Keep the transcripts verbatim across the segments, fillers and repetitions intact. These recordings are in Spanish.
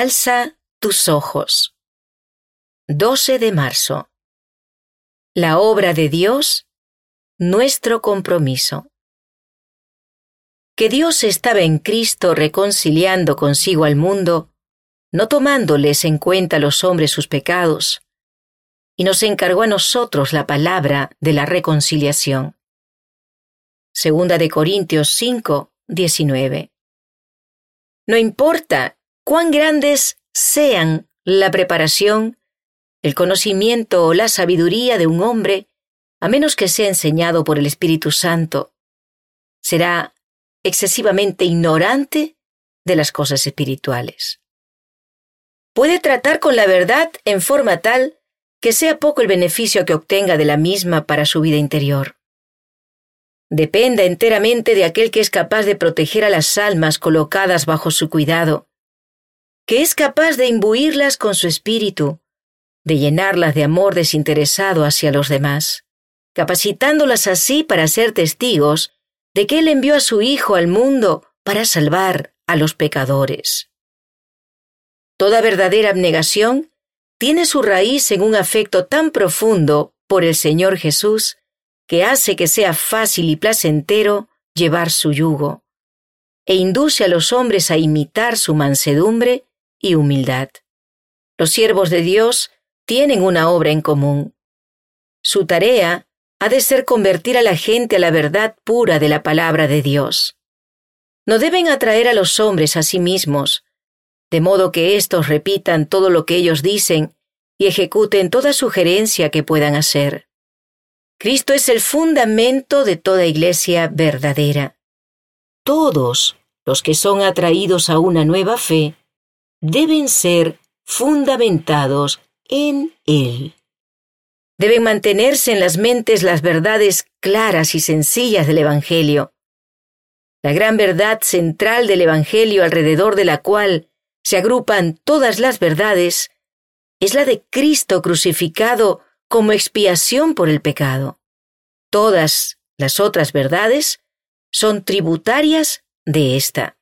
Alza tus ojos. doce de marzo. La obra de Dios, nuestro compromiso. Que Dios estaba en Cristo reconciliando consigo al mundo, no tomándoles en cuenta a los hombres sus pecados, y nos encargó a nosotros la palabra de la reconciliación. Segunda de Corintios cinco, diecinueve. No importa cuán grandes sean la preparación, el conocimiento o la sabiduría de un hombre, a menos que sea enseñado por el Espíritu Santo, será excesivamente ignorante de las cosas espirituales. Puede tratar con la verdad en forma tal que sea poco el beneficio que obtenga de la misma para su vida interior. Dependa enteramente de aquel que es capaz de proteger a las almas colocadas bajo su cuidado, que es capaz de imbuirlas con su espíritu, de llenarlas de amor desinteresado hacia los demás, capacitándolas así para ser testigos de que Él envió a su Hijo al mundo para salvar a los pecadores. Toda verdadera abnegación tiene su raíz en un afecto tan profundo por el Señor Jesús que hace que sea fácil y placentero llevar su yugo, e induce a los hombres a imitar su mansedumbre y humildad. Los siervos de Dios tienen una obra en común. Su tarea ha de ser convertir a la gente a la verdad pura de la palabra de Dios. No deben atraer a los hombres a sí mismos, de modo que éstos repitan todo lo que ellos dicen y ejecuten toda sugerencia que puedan hacer. Cristo es el fundamento de toda iglesia verdadera. Todos los que son atraídos a una nueva fe deben ser fundamentados en Él. Deben mantenerse en las mentes las verdades claras y sencillas del Evangelio. La gran verdad central del Evangelio alrededor de la cual se agrupan todas las verdades es la de Cristo crucificado como expiación por el pecado. Todas las otras verdades son tributarias de esta.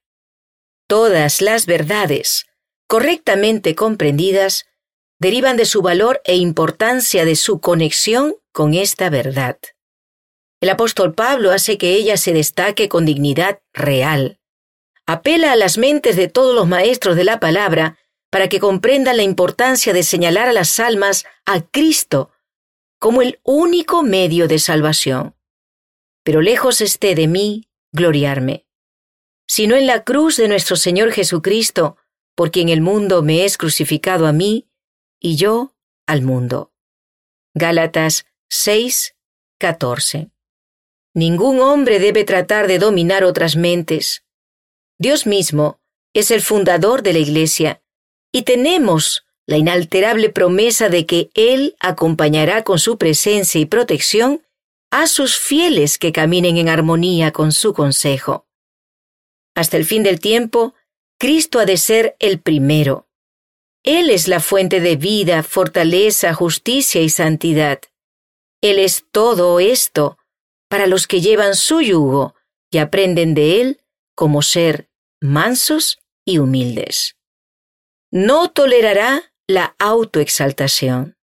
Todas las verdades, correctamente comprendidas, derivan de su valor e importancia de su conexión con esta verdad. El apóstol Pablo hace que ella se destaque con dignidad real. Apela a las mentes de todos los maestros de la palabra para que comprendan la importancia de señalar a las almas a Cristo como el único medio de salvación. Pero lejos esté de mí gloriarme, sino en la cruz de nuestro Señor Jesucristo, por quien el mundo me es crucificado a mí y yo al mundo. Gálatas seis, catorce. Ningún hombre debe tratar de dominar otras mentes. Dios mismo es el fundador de la Iglesia y tenemos la inalterable promesa de que Él acompañará con su presencia y protección a sus fieles que caminen en armonía con su consejo. Hasta el fin del tiempo, Cristo ha de ser el primero. Él es la fuente de vida, fortaleza, justicia y santidad. Él es todo esto para los que llevan su yugo y aprenden de Él como ser mansos y humildes. No tolerará la autoexaltación.